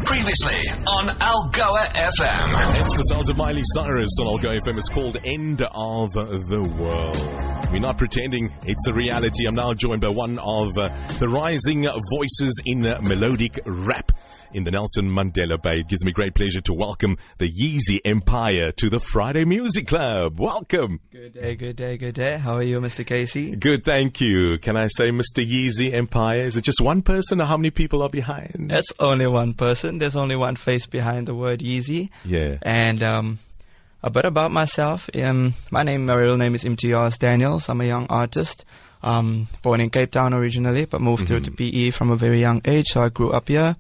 Previously on Algoa FM. It's the sounds of Miley Cyrus on Algoa FM. It's called End of the World. We're not pretending, it's a reality. I'm now joined by one of the rising voices in melodic rap in the Nelson Mandela Bay. It gives me great pleasure to welcome the Yeezy Empire to the Friday Music Club. Welcome. Good day, good day, good day. How are you, Mr. Casey? Good, thank you. Can I say Mr. Yeezy Empire? Is it just one person or how many people are behind? That's only one person. There's only one face behind the word Yeezy. Yeah. And a bit about myself. My real name is Imtiaz Daniels. I'm a young artist. Born in Cape Town originally, but moved through to PE from a very young age, so I grew up here.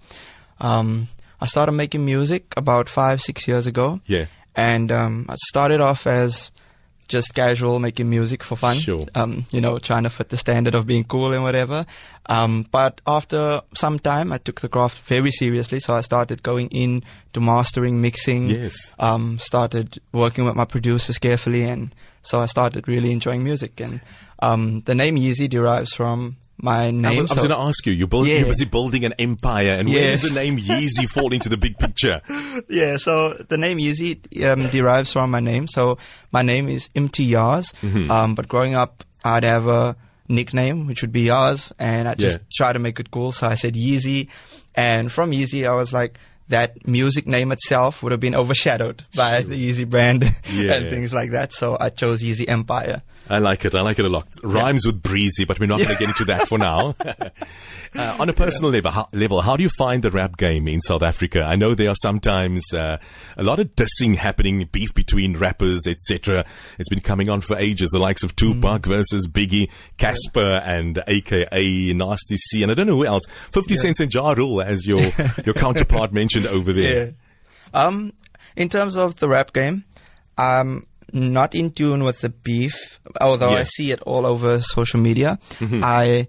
I started making music about 5-6 years ago. Yeah. And I started off as just casual, making music for fun. Sure. Trying to fit the standard of being cool and whatever. But after some time, I took the craft very seriously. So I started going in to mastering, mixing. Yes. Started working with my producers carefully. And so I started really enjoying music. And the name Yeezy derives from my name. I was going to ask you, you're busy building an empire, and where does the name Yeezy fall into the big picture? Yeah, so the name Yeezy derives from my name. So my name is Imtiaz, but growing up, I'd have a nickname, which would be Yaz, and I just try to make it cool, so I said Yeezy. And from Yeezy, I was like, that music name itself would have been overshadowed by the Yeezy brand and things like that, so I chose Yeezy Empire. I like it a lot. Rhymes with breezy, but we're not going to get into that for now. On a personal level, how do you find the rap game in South Africa? I know there are sometimes a lot of dissing happening, beef between rappers, etc. It's been coming on for ages, the likes of Tupac versus Biggie, Casper and AKA Nasty C, and I don't know who else. 50 Cent and Ja Rule, as your counterpart mentioned over there. Yeah. In terms of the rap game, not in tune with the beef, although I see it all over social media. I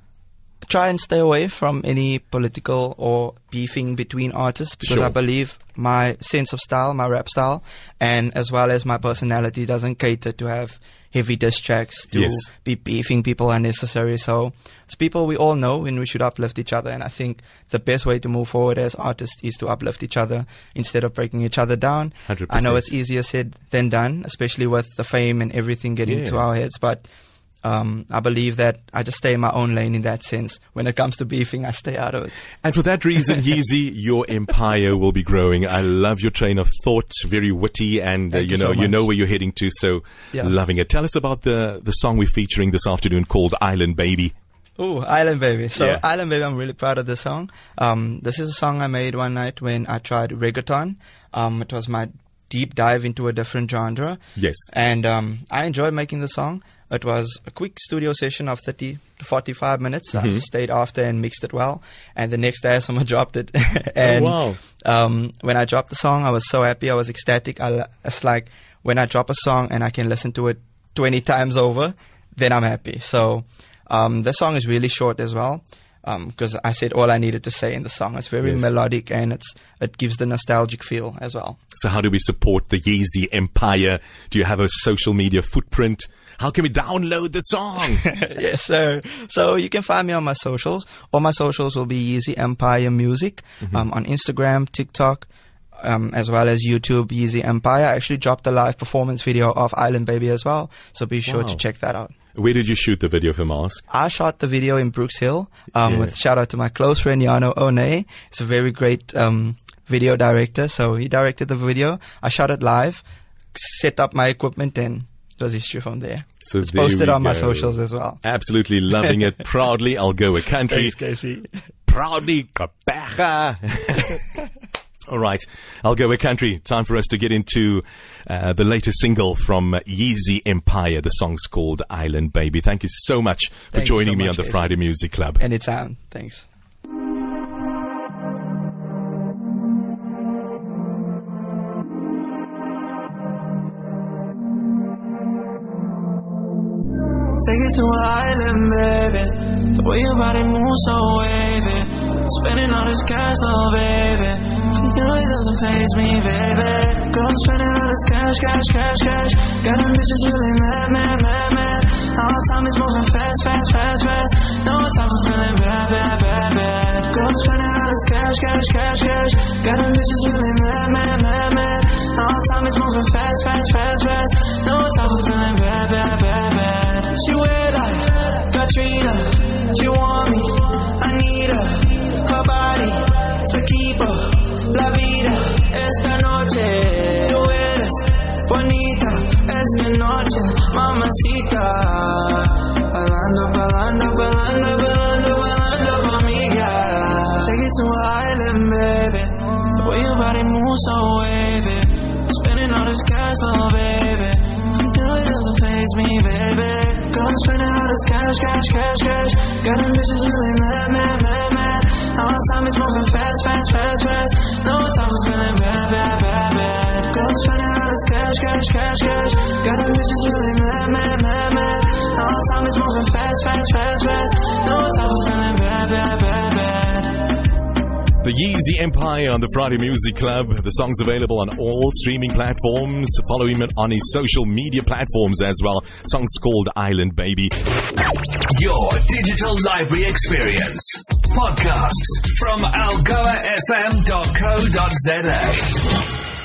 try and stay away from any political or beefing between artists because I believe my sense of style, my rap style, and as well as my personality doesn't cater to have heavy diss tracks, to be beefing people unnecessary. So it's people we all know and we should uplift each other. And I think the best way to move forward as artists is to uplift each other instead of breaking each other down. 100%. I know it's easier said than done, especially with the fame and everything getting to our heads. But I believe that I just stay in my own lane in that sense. When it comes to beefing, I stay out of it. And for that reason, Yeezy, your empire will be growing. I love your train of thought, very witty, and you know where you're heading to, so loving it. Tell us about the song we're featuring this afternoon called Island Baby. Oh, Island Baby. So Island Baby, I'm really proud of this song. This is a song I made one night when I tried reggaeton. It was my deep dive into a different genre. Yes. And I enjoyed making the song. It was a quick studio session of 30 to 45 minutes. I stayed after and mixed it well. And the next day, someone dropped it. And when I dropped the song, I was so happy. I was ecstatic. It's like when I drop a song and I can listen to it 20 times over, then I'm happy. So the song is really short as well. Because I said all I needed to say in the song. It's very melodic and it gives the nostalgic feel as well. So how do we support the Yeezy Empire? Do you have a social media footprint? How can we download the song? Yes, sir. So you can find me on my socials. All my socials will be Yeezy Empire Music on Instagram, TikTok, as well as YouTube, Yeezy Empire. I actually dropped a live performance video of Island Baby as well. So be sure to check that out. Where did you shoot the video from, Ask? I shot the video in Brooks Hill with shout out to my close friend Yano One. It's a very great video director. So he directed the video. I shot it live, set up my equipment, and it was history from there. So it's posted on my socials as well. Absolutely loving it. Proudly Algoa Country. Thanks, Casey. Proudly Kapacha. All right, Algoa Country. Time for us to get into the latest single from Yeezy Empire. The song's called Island Baby. Thank you so much for joining me on the Friday Music Club. Anytime. Thanks. Take it to an island, baby. The way your body moves so wavy. Spending all this cash, oh baby. For you it doesn't faze me, baby. Girl, I'm spending all this cash. Got them bitches really mad. All the time is moving fast. No time for feeling bad. Girl, I'm spending all this cash. Got them bitches really mad. Now time is moving fast. No time for feeling bad. She wet like Katrina. She want me, I need her. Her body, to keep her. La vida, esta noche. Tú eres bonita, esta noche. Mamacita. Balando pa' mí, yeah. Take it to an island, baby. The way your body moves so wavy. Spending all this cash, oh baby. You know it doesn't faze me, baby. Girl, I'm spending all this cash. Got them bitches really mad. Now time is moving fast. No time for feeling bad. Girl, I'm spending all this cash. Got them bitches really mad. Now time is moving fast. No time for feeling bad. The Yeezy Empire on the Friday Music Club. The song's available on all streaming platforms. Follow him on his social media platforms as well. Song's called Island Baby. Your digital library experience. Podcasts from algoafm.co.za.